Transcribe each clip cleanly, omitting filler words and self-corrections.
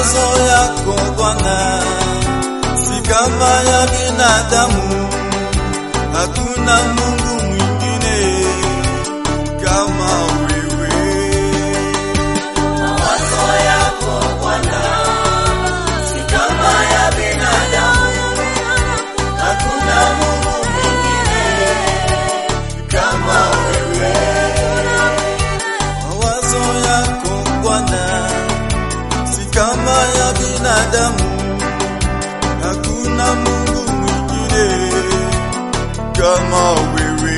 Mawazo yako Bwana si kama ya binadamu, hakuna Mungu mwingine kama wewe. Mawazo yako Bwana si kama ya binadamu, hakuna Mungu mwingine kama wewe. Mawazo yako Bwana si kama ya binadamu, hakuna Mungu mwingine kama wewe.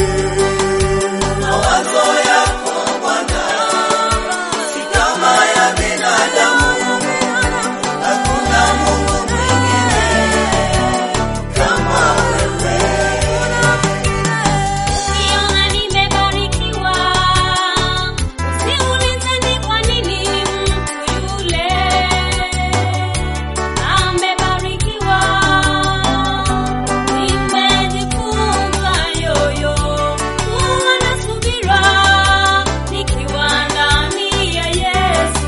Mawazo yako Bwana si kama ya binadamu, hakuna Mungu mwingine kama wewe. Ukiona nimebarikiwa, usiulize ni kwa nini mtu yule amebarikiwa. Nimejifunza yoyo kuwa na subira nikiwa ndani ya Yesu.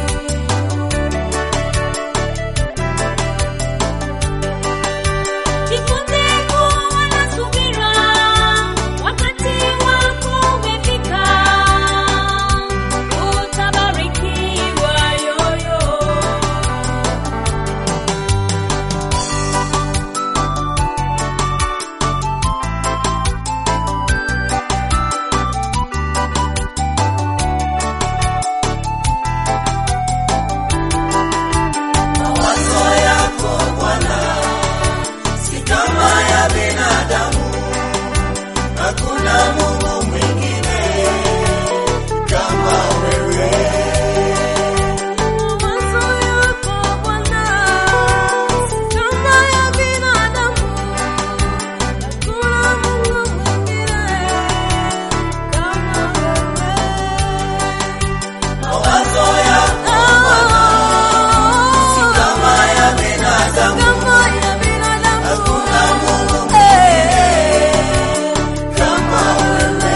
Jifunze kuwa na subira, wakati wako umefika, utabarikiwa yoyo. Mawazo yako Bwana si kama ya binadamu, hakuna Mungu mwingine kama wewe. Mawazo yako Bwana si kama ya binadamu, hakuna Mungu mwingine kama wewe. Mawazo yako Bwana si kama ya binadamu, hakuna Mungu mwingine kama wewe.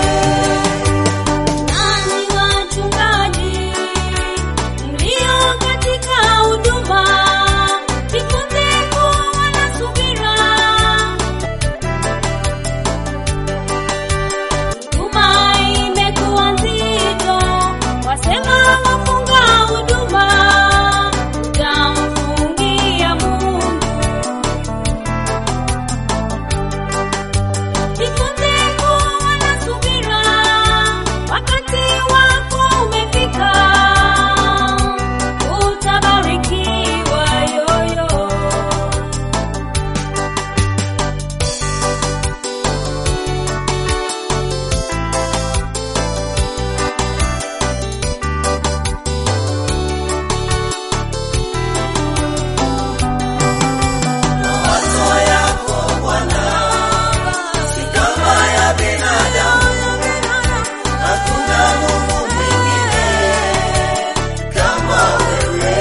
Nani wachungaji mlio katika huduma, jifunze kuwa na subira. Huduma imekuwa nzito, wasema wafunga huduma, utamfungia Mungu. Jifunze kuwa na subira, wakati wako umefika, utabarikiwa yoyo. Mawazo yako Bwana si kama ya binadamu, hakuna Mungu mwingine kama wewe.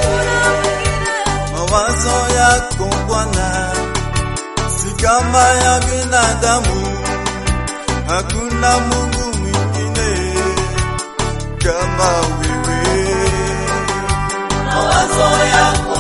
Mawazo yako Bwana si kama ya binadamu, hakuna Mungu mwingine kama wewe. Mawazo yako